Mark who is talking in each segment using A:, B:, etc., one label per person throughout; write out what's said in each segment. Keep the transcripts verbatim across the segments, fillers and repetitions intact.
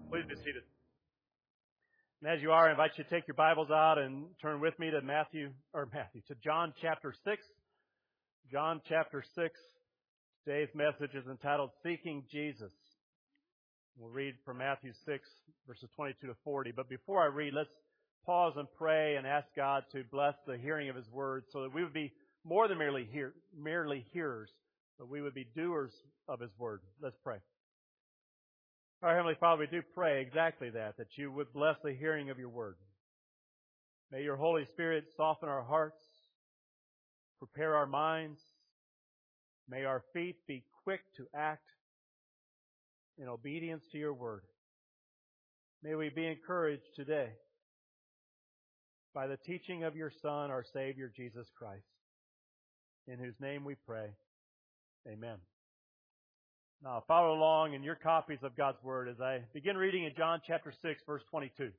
A: Please be seated. And as you are, I invite you to take your Bibles out and turn with me to Matthew, or Matthew, to John chapter six. John chapter six. Today's message is entitled Seeking Jesus. We'll read from Matthew six, verses twenty-two to forty. But before I read, let's pause and pray and ask God to bless the hearing of His Word so that we would be more than merely hear, merely hearers, but we would be doers of His Word. Let's pray. Our Heavenly Father, we do pray exactly that, that you would bless the hearing of your Word. May your Holy Spirit soften our hearts, prepare our minds. May our feet be quick to act in obedience to your Word. May we be encouraged today by the teaching of your Son, our Savior, Jesus Christ, in whose name we pray. Amen. Now, follow along in your copies of God's Word as I begin reading in John chapter six, verse twenty-two.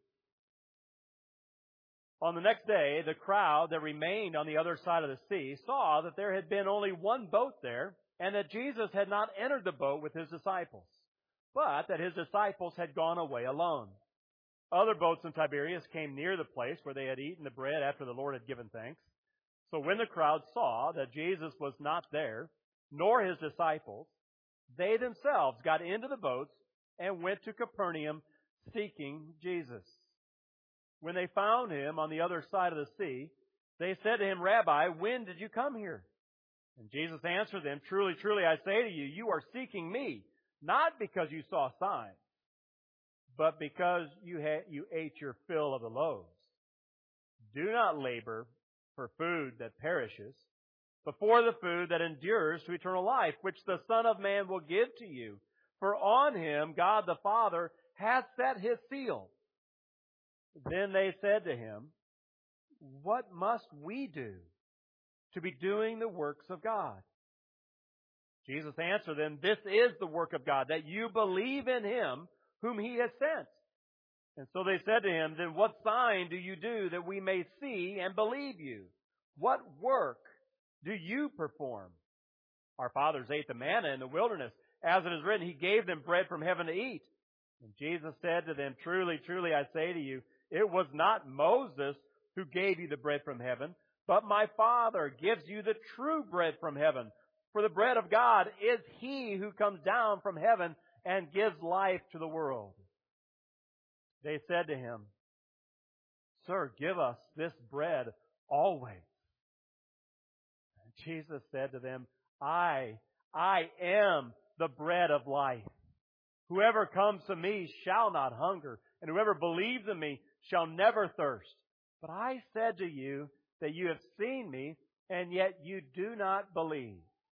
A: On the next day, the crowd that remained on the other side of the sea saw that there had been only one boat there, and that Jesus had not entered the boat with his disciples, but that his disciples had gone away alone. Other boats in Tiberias came near the place where they had eaten the bread after the Lord had given thanks. So when the crowd saw that Jesus was not there, nor his disciples, they themselves got into the boats and went to Capernaum seeking Jesus. When they found him on the other side of the sea, they said to him, Rabbi, when did you come here? And Jesus answered them, Truly, truly, I say to you, you are seeking me, not because you saw signs, but because you had, you ate your fill of the loaves. Do not labor for food that perishes, but for the food that endures to eternal life, which the Son of Man will give to you. For on him God the Father hath set his seal. Then they said to him, What must we do to be doing the works of God? Jesus answered them, This is the work of God, that you believe in him whom he has sent. And so they said to him, Then what sign do you do that we may see and believe you? What work do you perform? Our fathers ate the manna in the wilderness. As it is written, he gave them bread from heaven to eat. And Jesus said to them, Truly, truly, I say to you, it was not Moses who gave you the bread from heaven, but my Father gives you the true bread from heaven. For the bread of God is he who comes down from heaven and gives life to the world. They said to him, Sir, give us this bread always. And Jesus said to them, I, I am the bread of life. Whoever comes to me shall not hunger, and whoever believes in me shall never thirst. But I said to you that you have seen me, and yet you do not believe.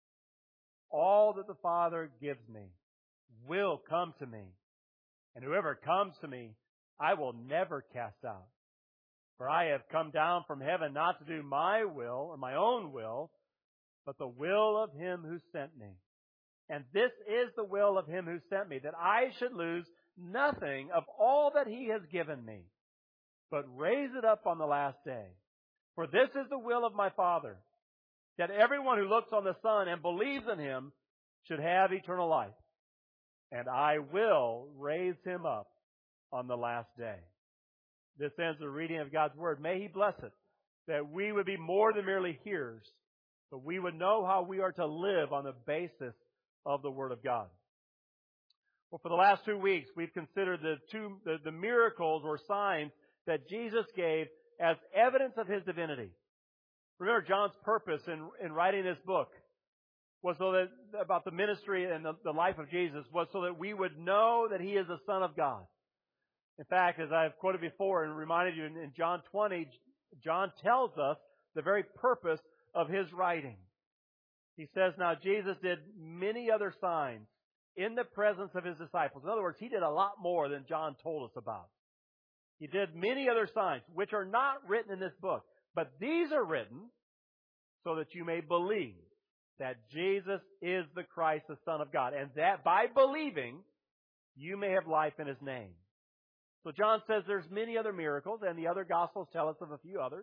A: All that the Father gives me will come to me, and whoever comes to me, I will never cast out. For I have come down from heaven not to do my will, or my own will, but the will of him who sent me. And this is the will of him who sent me, that I should lose nothing of all that he has given me, but raise it up on the last day. For this is the will of my Father, that everyone who looks on the Son and believes in him should have eternal life. And I will raise him up on the last day. This ends the reading of God's Word. May he bless it, that we would be more than merely hearers, but we would know how we are to live on the basis of the Word of God. Well, for the last two weeks, we've considered the two the, the miracles or signs that Jesus gave as evidence of his divinity. Remember, John's purpose in, in writing this book was so that about the ministry and the, the life of Jesus was so that we would know that he is the Son of God. In fact, as I've quoted before and reminded you in, in John twenty, John tells us the very purpose of his writing. He says, now Jesus did many other signs in the presence of his disciples. In other words, he did a lot more than John told us about. He did many other signs, which are not written in this book. But these are written so that you may believe that Jesus is the Christ, the Son of God, and that by believing, you may have life in his name. So John says there's many other miracles, and the other Gospels tell us of a few others.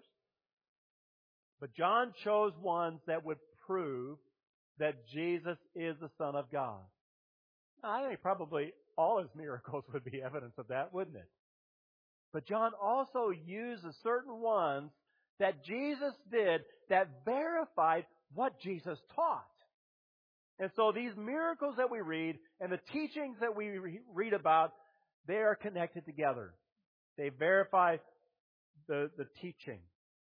A: But John chose ones that would prove that Jesus is the Son of God. Now, I think probably all his miracles would be evidence of that, wouldn't it? But John also uses certain ones that Jesus did that verified what Jesus taught. And so these miracles that we read and the teachings that we re- read about, they are connected together. They verify the, the teaching.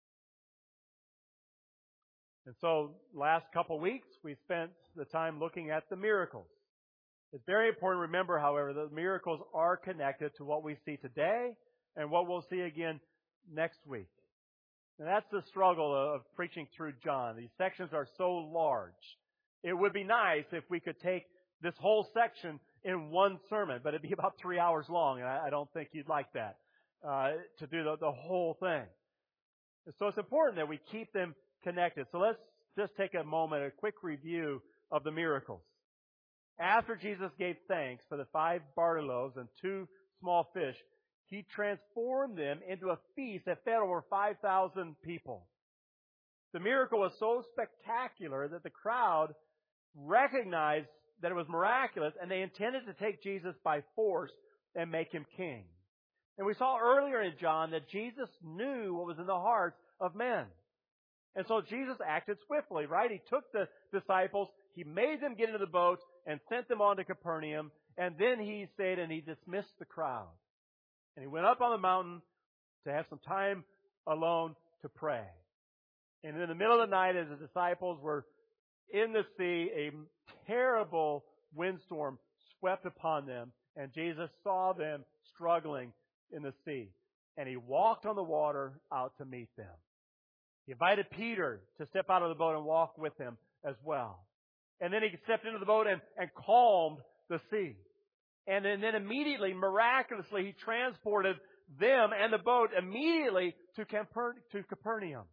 A: And so last couple of weeks, we spent the time looking at the miracles. It's very important to remember, however, that the miracles are connected to what we see today and what we'll see again next week. And that's the struggle of preaching through John. These sections are so large. It would be nice if we could take this whole section in one sermon, but it'd be about three hours long, and I, I don't think you'd like that, uh, to do the, the whole thing. And so it's important that we keep them connected. So let's just take a moment, a quick review of the miracles. After Jesus gave thanks for the five barley loaves and two small fish, He transformed them into a feast that fed over five thousand people. The miracle was so spectacular that the crowd recognized that it was miraculous, and they intended to take Jesus by force and make Him king. And we saw earlier in John that Jesus knew what was in the hearts of men. And so Jesus acted swiftly, right? He took the disciples, He made them get into the boat and sent them on to Capernaum, and then He stayed and He dismissed the crowd. And He went up on the mountain to have some time alone to pray. And in the middle of the night, as the disciples were in the sea, a terrible windstorm swept upon them, and Jesus saw them struggling in the sea. And He walked on the water out to meet them. He invited Peter to step out of the boat and walk with Him as well. And then He stepped into the boat and, and calmed the sea. And then, then immediately, miraculously, He transported them and the boat immediately to, Caper- to Capernaum.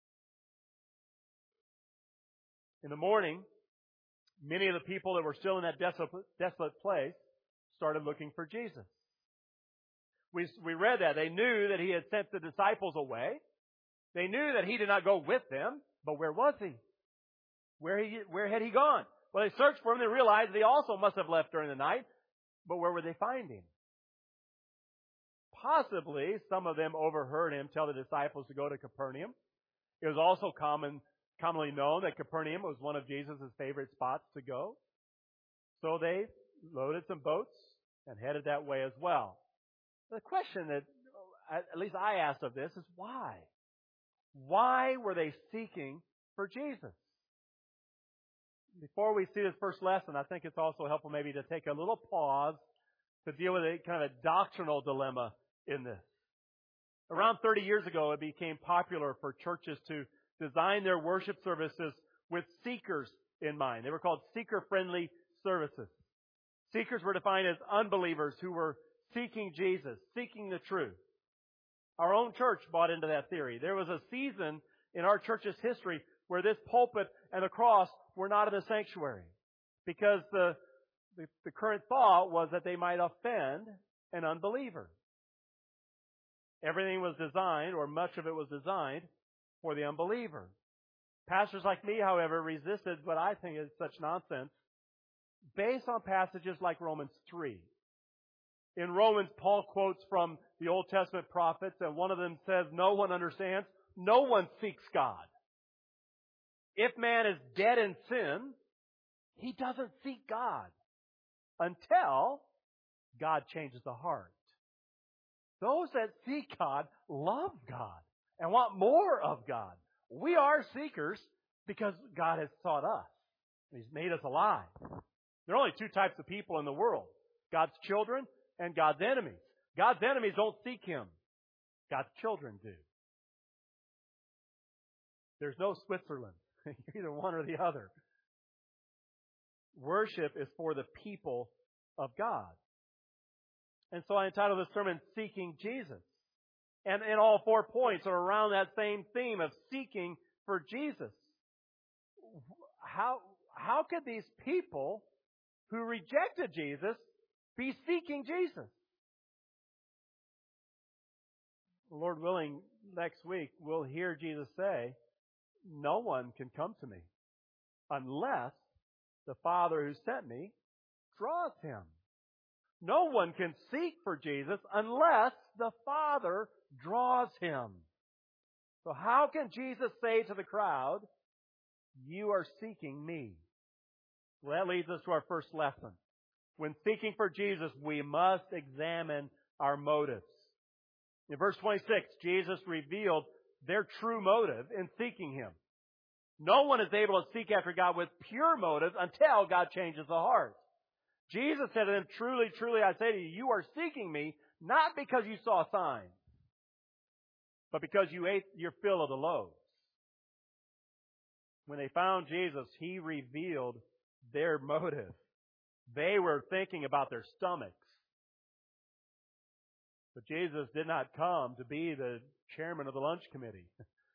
A: In the morning, many of the people that were still in that desolate, desolate place started looking for Jesus. We, we read that. They knew that He had sent the disciples away. They knew that He did not go with them, but where was He? Where, he, where had He gone? Well, they searched for Him. They realized they also must have left during the night, but where would they find Him? Possibly, some of them overheard Him tell the disciples to go to Capernaum. It was also common commonly known that Capernaum was one of Jesus' favorite spots to go. So they loaded some boats and headed that way as well. The question that at least I asked of this is why? Why were they seeking for Jesus? Before we see this first lesson, I think it's also helpful maybe to take a little pause to deal with a kind of a doctrinal dilemma in this. Around thirty years ago, it became popular for churches to design their worship services with seekers in mind. They were called seeker-friendly services. Seekers were defined as unbelievers who were seeking Jesus, seeking the truth. Our own church bought into that theory. There was a season in our church's history where this pulpit and the cross were not in the sanctuary because the, the, the current thought was that they might offend an unbeliever. Everything was designed, or much of it was designed, for the unbeliever. Pastors like me, however, resisted what I think is such nonsense based on passages like Romans three. In Romans, Paul quotes from the Old Testament prophets, and one of them says, "No one understands, no one seeks God. If man is dead in sin, he doesn't seek God until God changes the heart." Those that seek God love God and want more of God. We are seekers because God has sought us. He's made us alive. There are only two types of people in the world: God's children and God's enemies. God's enemies don't seek Him. God's children do. There's no Switzerland. Either one or the other. Worship is for the people of God. And so I entitled this sermon, Seeking Jesus. And, and all four points are around that same theme of seeking for Jesus. How, how could these people who rejected Jesus be seeking Jesus? Lord willing, next week we'll hear Jesus say, "No one can come to me unless the Father who sent me draws him." No one can seek for Jesus unless the Father draws him. So how can Jesus say to the crowd, you are seeking me? Well, that leads us to our first lesson. When seeking for Jesus, we must examine our motives. In verse twenty-six, Jesus revealed their true motive in seeking Him. No one is able to seek after God with pure motives until God changes the heart. Jesus said to them, truly, truly, I say to you, you are seeking me not because you saw signs, but because you ate your fill of the loaves. When they found Jesus, He revealed their motive. They were thinking about their stomachs. But Jesus did not come to be the chairman of the lunch committee.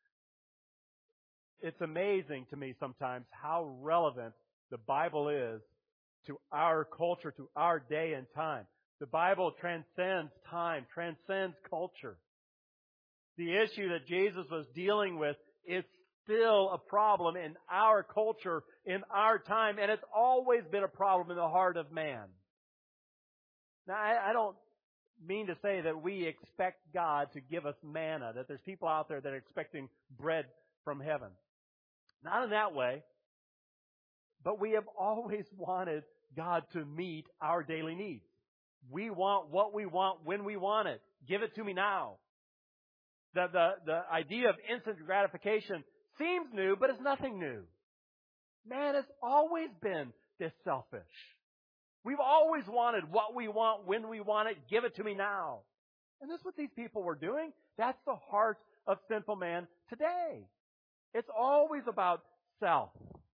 A: It's amazing to me sometimes how relevant the Bible is to our culture, to our day and time. The Bible transcends time, transcends culture. The issue that Jesus was dealing with is still a problem in our culture, in our time, and it's always been a problem in the heart of man. Now, I, I don't mean to say that we expect God to give us manna, that there's people out there that are expecting bread from heaven. Not in that way. But we have always wanted God to meet our daily needs. We want what we want when we want it. Give it to me now. The, the, the idea of instant gratification seems new, but it's nothing new. Man has always been this selfish. We've always wanted what we want when we want it. Give it to me now. And that's what these people were doing. That's the heart of sinful man today. It's always about self.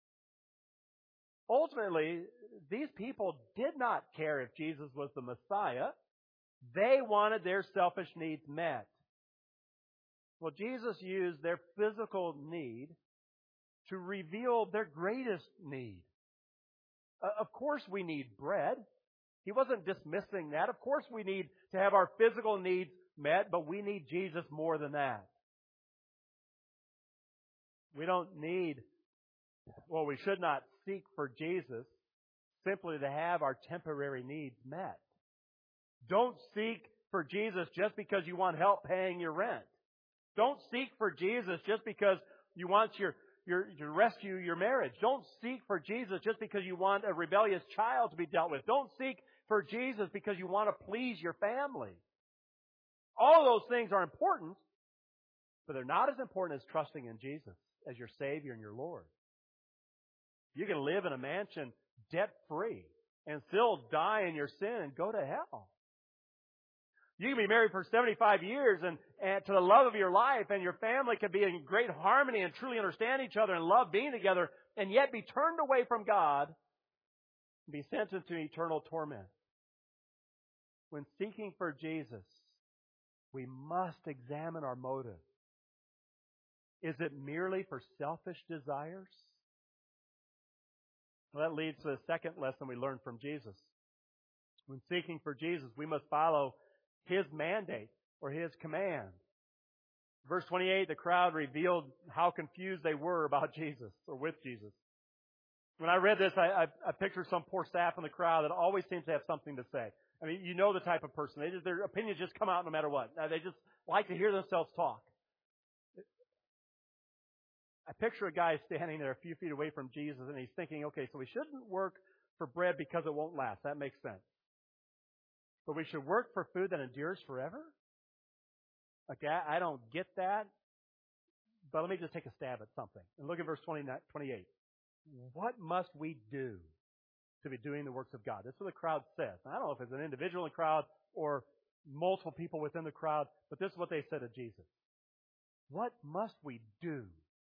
A: Ultimately, these people did not care if Jesus was the Messiah. They wanted their selfish needs met. Well, Jesus used their physical need to reveal their greatest need. Uh, of course we need bread. He wasn't dismissing that. Of course we need to have our physical needs met, but we need Jesus more than that. We don't need, well, we should not seek for Jesus simply to have our temporary needs met. Don't seek for Jesus just because you want help paying your rent. Don't seek for Jesus just because you want your, your, to rescue your marriage. Don't seek for Jesus just because you want a rebellious child to be dealt with. Don't seek for Jesus because you want to please your family. All those things are important, but they're not as important as trusting in Jesus as your Savior and your Lord. You can live in a mansion debt-free and still die in your sin and go to hell. You can be married for seventy-five years and, and to the love of your life, and your family can be in great harmony and truly understand each other and love being together, and yet be turned away from God and be sentenced to eternal torment. When seeking for Jesus, we must examine our motive. Is it merely for selfish desires? Well, that leads to the second lesson we learned from Jesus. When seeking for Jesus, we must follow His mandate or His command. Verse twenty-eight, the crowd revealed how confused they were about Jesus or with Jesus. When I read this, I, I, I pictured some poor staff in the crowd that always seems to have something to say. I mean, you know the type of person. They just, their opinions just come out no matter what. They just like to hear themselves talk. I picture a guy standing there a few feet away from Jesus, and he's thinking, okay, so we shouldn't work for bread because it won't last. That makes sense. But we should work for food that endures forever? Okay, I don't get that. But let me just take a stab at something. And look at verse twenty-eight. What must we do to be doing the works of God? This is what the crowd says. Now, I don't know if it's an individual in the crowd or multiple people within the crowd, but this is what they said to Jesus. What must we do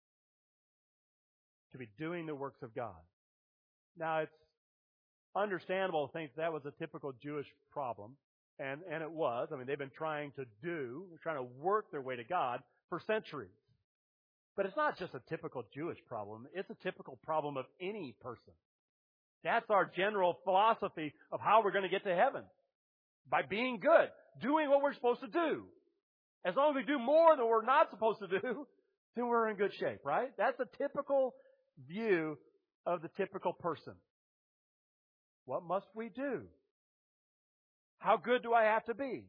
A: to be doing the works of God? Now, it's understandable to think that was a typical Jewish problem, and, and it was. I mean, they've been trying to do, trying to work their way to God for centuries. But it's not just a typical Jewish problem. It's a typical problem of any person. That's our general philosophy of how we're going to get to heaven. By being good, doing what we're supposed to do. As long as we do more than we're not supposed to do, then we're in good shape, right? That's a typical view of the typical person. What must we do? How good do I have to be?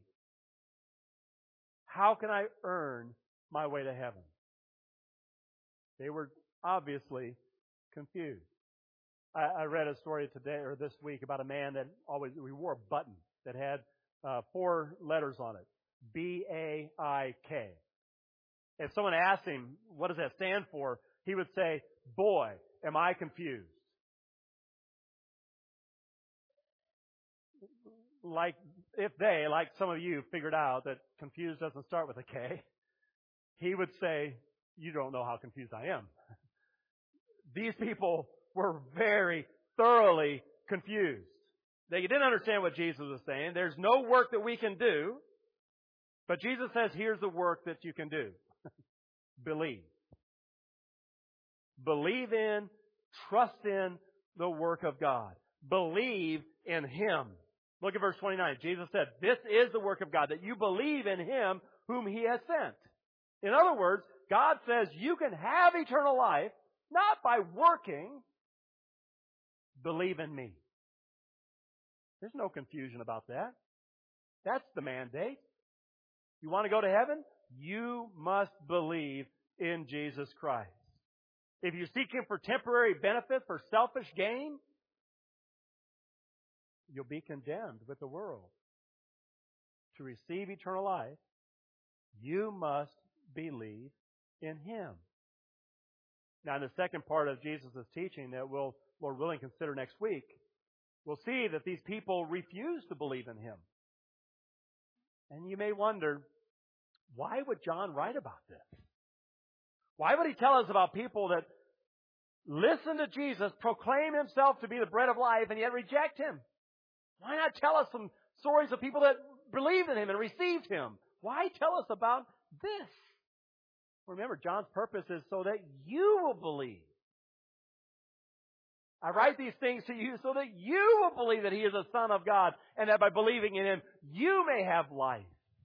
A: How can I earn my way to heaven? They were obviously confused. I, I read a story today or this week about a man that always we wore a button that had uh, four letters on it. B A I K. If someone asked him, what does that stand for? He would say, boy, am I confused. Like, if they, like some of you, figured out that confused doesn't start with a K, he would say, you don't know how confused I am. These people were very thoroughly confused. They didn't understand what Jesus was saying. There's no work that we can do. But Jesus says, here's the work that you can do. Believe. Believe in, trust in the work of God. Believe in Him. Look at verse twenty-nine. Jesus said, this is the work of God, that you believe in Him whom He has sent. In other words, God says you can have eternal life, not by working. Believe in me. There's no confusion about that. That's the mandate. You want to go to heaven? You must believe in Jesus Christ. If you're seeking for temporary benefit, for selfish gain, you'll be condemned with the world. To receive eternal life, you must believe in Him. Now, in the second part of Jesus' teaching that we'll, Lord willing, consider next week, we'll see that these people refuse to believe in Him. And you may wonder, why would John write about this? Why would he tell us about people that listen to Jesus, proclaim Himself to be the bread of life, and yet reject Him? Why not tell us some stories of people that believed in Him and received Him? Why tell us about this? Remember, John's purpose is so that you will believe. I write these things to you so that you will believe that He is the Son of God, and that by believing in Him, you may have life.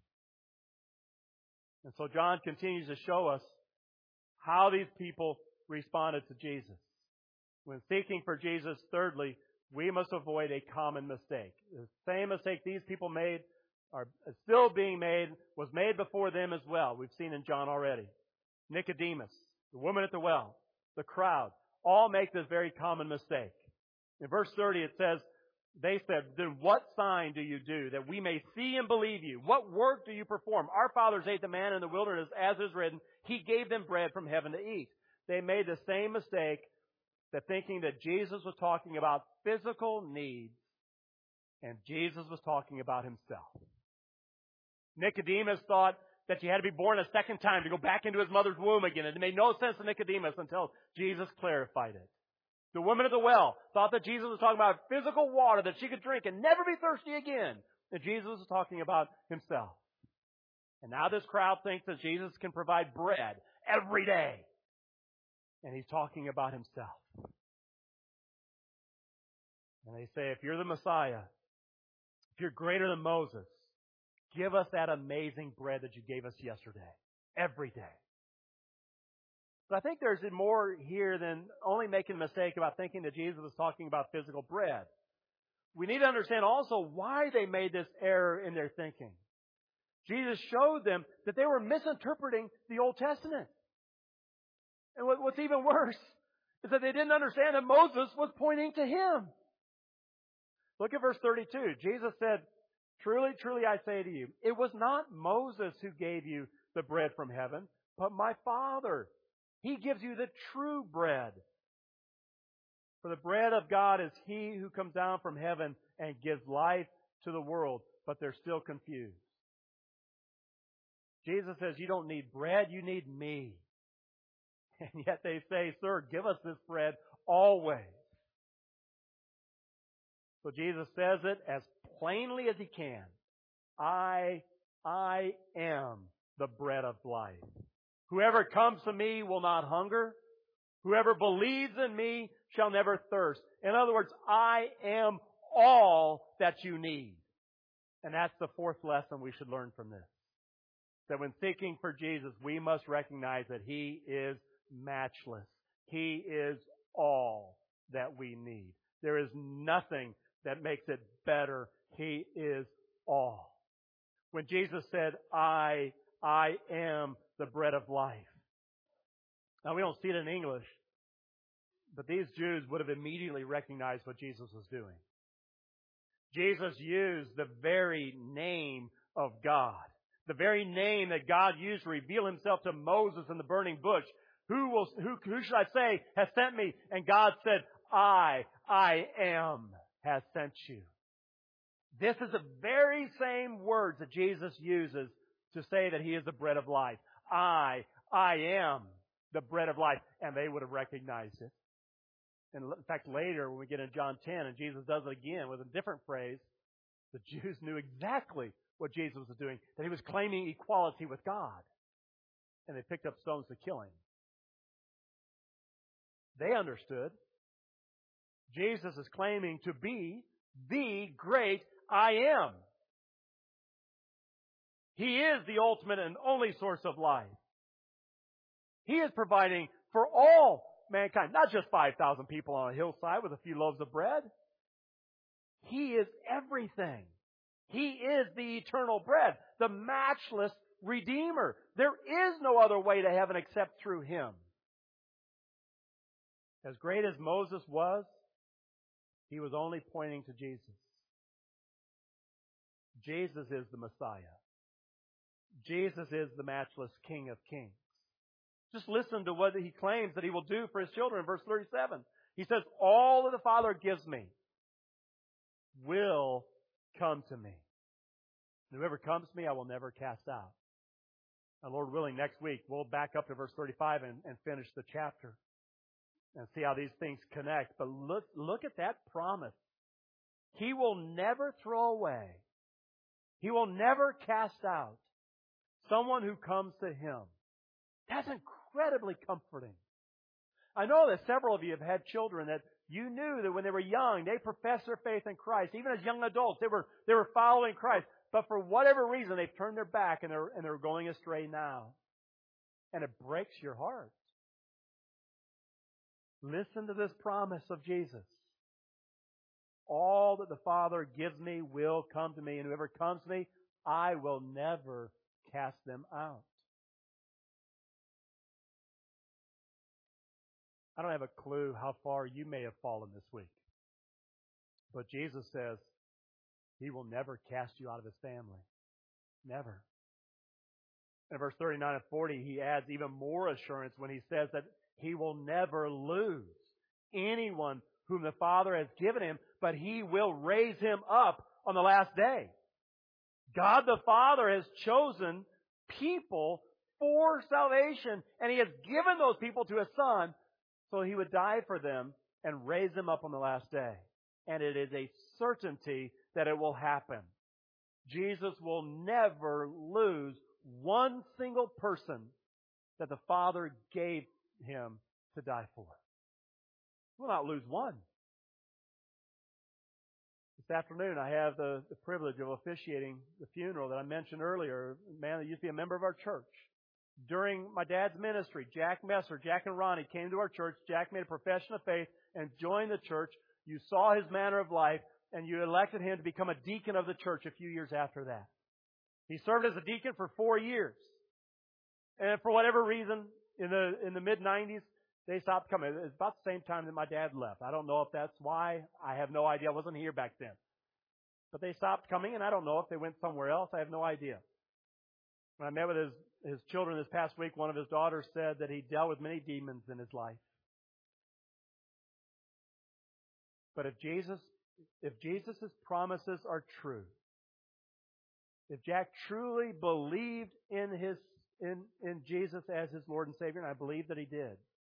A: And so John continues to show us how these people responded to Jesus. When seeking for Jesus, thirdly, we must avoid a common mistake. The same mistake these people made, are still being made, was made before them as well. We've seen in John already. Nicodemus, the woman at the well, the crowd, all make this very common mistake. In verse thirty it says, they said, then what sign do you do that we may see and believe you? What work do you perform? Our fathers ate the manna in the wilderness, as is written, He gave them bread from heaven to eat. They made the same mistake, that thinking that Jesus was talking about physical needs, and Jesus was talking about Himself. Nicodemus thought that you had to be born a second time to go back into his mother's womb again. It made no sense to Nicodemus until Jesus clarified it. The woman at the well thought that Jesus was talking about physical water that she could drink and never be thirsty again. And Jesus was talking about Himself. And now this crowd thinks that Jesus can provide bread every day. And He's talking about Himself. And they say, if you're the Messiah, if you're greater than Moses, give us that amazing bread that you gave us yesterday, every day. But I think there's more here than only making a mistake about thinking that Jesus was talking about physical bread. We need to understand also why they made this error in their thinking. Jesus showed them that they were misinterpreting the Old Testament. And what's even worse is that they didn't understand that Moses was pointing to Him. Look at verse thirty-two. Jesus said, truly, truly, I say to you, it was not Moses who gave you the bread from heaven, but my Father. He gives you the true bread. For the bread of God is He who comes down from heaven and gives life to the world. But they're still confused. Jesus says, you don't need bread, you need me. And yet they say, sir, give us this bread always. So Jesus says it as plainly as He can. I, I am the bread of life. Whoever comes to me will not hunger. Whoever believes in me shall never thirst. In other words, I am all that you need. And that's the fourth lesson we should learn from this. That when seeking for Jesus, we must recognize that He is matchless. He is all that we need. There is nothing that makes it better. He is when Jesus said, I, I am the bread of life. Now, we don't see it in English, but these Jews would have immediately recognized what Jesus was doing. Jesus used the very name of God, the very name that God used to reveal Himself to Moses in the burning bush. Who will, who, who should I say has sent me? And God said, I, I am, has sent you. This is the very same words that Jesus uses to say that He is the bread of life. I, I am the bread of life. And they would have recognized it. And in fact, later when we get into John ten and Jesus does it again with a different phrase, the Jews knew exactly what Jesus was doing, that He was claiming equality with God. And they picked up stones to kill Him. They understood. Jesus is claiming to be the great I am. He is the ultimate and only source of life. He is providing for all mankind, not just five thousand people on a hillside with a few loaves of bread. He is everything. He is the eternal bread, the matchless Redeemer. There is no other way to heaven except through Him. As great as Moses was, he was only pointing to Jesus. Jesus is the Messiah. Jesus is the matchless King of Kings. Just listen to what He claims that He will do for His children in verse thirty-seven. He says, all that the Father gives me will come to me. And whoever comes to me, I will never cast out. And Lord willing, next week, we'll back up to verse thirty-five and, and finish the chapter and see how these things connect. But look, look at that promise. He will never throw away. He will never cast out someone who comes to Him. That's incredibly comforting. I know that several of you have had children that you knew that when they were young, they professed their faith in Christ. Even as young adults, they were, they were following Christ. But for whatever reason, they've turned their back and they're, and they're going astray now. And it breaks your heart. Listen to this promise of Jesus. All that the Father gives me will come to me, and whoever comes to me, I will never cast them out. I don't have a clue how far you may have fallen this week. But Jesus says He will never cast you out of His family. Never. In verse thirty-nine and forty, He adds even more assurance when He says that He will never lose anyone whom the Father has given Him, but He will raise him up on the last day. God the Father has chosen people for salvation, and He has given those people to His Son so He would die for them and raise them up on the last day. And it is a certainty that it will happen. Jesus will never lose one single person that the Father gave Him to die for. He will not lose one. This afternoon, I have the, the privilege of officiating the funeral that I mentioned earlier, a man that used to be a member of our church. During my dad's ministry, Jack Messer, Jack and Ronnie came to our church. Jack made a profession of faith and joined the church. You saw his manner of life, and you elected him to become a deacon of the church a few years after that. He served as a deacon for four years. And for whatever reason, in the in the mid nineties, they stopped coming. It was about the same time that my dad left. I don't know if that's why. I have no idea. I wasn't here back then. But they stopped coming, and I don't know if they went somewhere else. I have no idea. When I met with his, his children this past week, one of his daughters said that he dealt with many demons in his life. But if Jesus, if Jesus' promises are true, if Jack truly believed in his in, in Jesus as his Lord and Savior, and I believe that he did,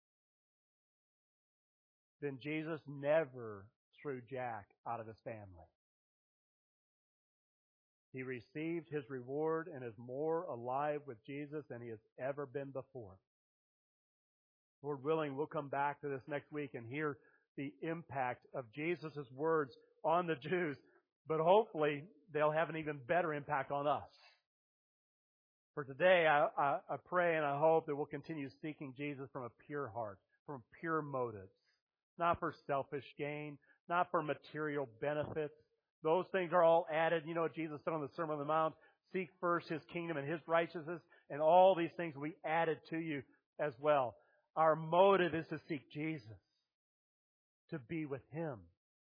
A: then Jesus never threw Jack out of his family. He received his reward and is more alive with Jesus than he has ever been before. Lord willing, we'll come back to this next week and hear the impact of Jesus' words on the Jews, but hopefully they'll have an even better impact on us. For today, I, I, I pray and I hope that we'll continue seeking Jesus from a pure heart, from pure motives, not for selfish gain, not for material benefits. Those things are all added. You know what Jesus said on the Sermon on the Mount? seek first His kingdom and His righteousness, and all these things will be added to you as well. Our motive is to seek Jesus, to be with Him.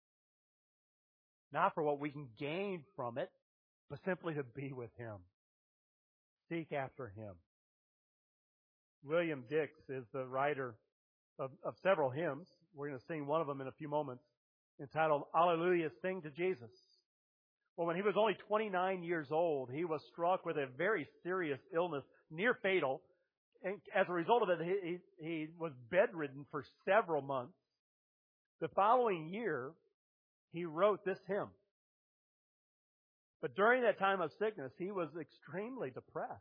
A: Not for what we can gain from it, but simply to be with Him. Seek after Him. William Dix is the writer of, of several hymns. We're going to sing one of them in a few moments, entitled, Alleluia, Sing to Jesus. Well, when he was only twenty-nine years old, he was struck with a very serious illness, near fatal. And as a result of it, he, he, he was bedridden for several months. The following year, he wrote this hymn. But during that time of sickness, he was extremely depressed.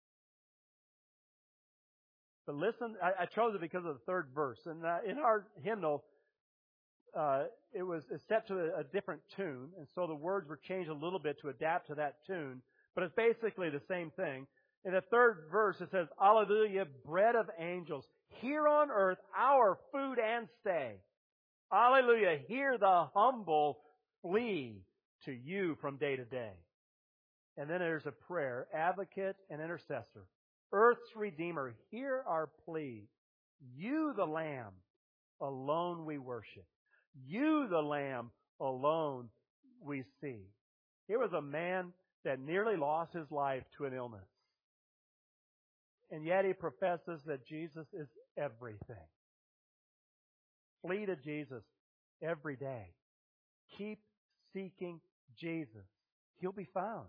A: But listen, I, I chose it because of the third verse. And uh, in our hymnal, uh, it was set to a, a different tune, and so the words were changed a little bit to adapt to that tune. But it's basically the same thing. In the third verse, it says, Alleluia, bread of angels, here on earth our food and stay. Alleluia, hear the humble flee to you from day to day. And then there's a prayer, advocate and intercessor. Earth's Redeemer, hear our plea. You, the Lamb, alone we worship. You, the Lamb, alone we see. Here was a man that nearly lost his life to an illness. And yet he professes that Jesus is everything. Flee to Jesus every day. Keep seeking Jesus. He'll be found.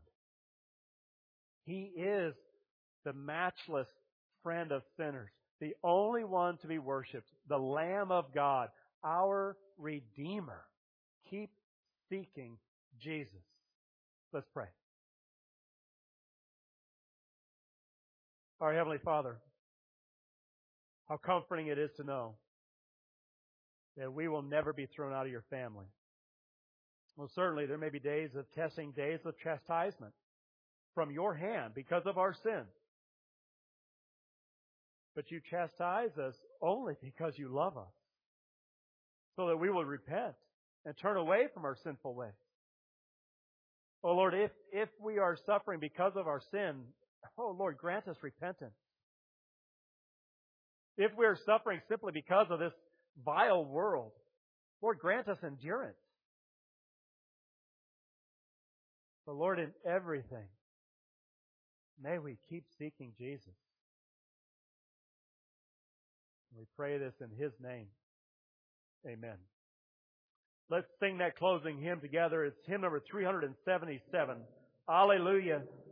A: He is the matchless friend of sinners, the only one to be worshipped, the Lamb of God, our Redeemer. Keep seeking Jesus. Let's pray. Our Heavenly Father, how comforting it is to know that we will never be thrown out of your family. Well, certainly there may be days of testing, days of chastisement from your hand because of our sin. But you chastise us only because you love us, so that we will repent and turn away from our sinful ways. Oh Lord, if, if we are suffering because of our sin, oh Lord, grant us repentance. If we are suffering simply because of this vile world, Lord, grant us endurance. But Lord, in everything, may we keep seeking Jesus. We pray this in His name. Amen. Let's sing that closing hymn together. It's hymn number three hundred seventy-seven. Alleluia.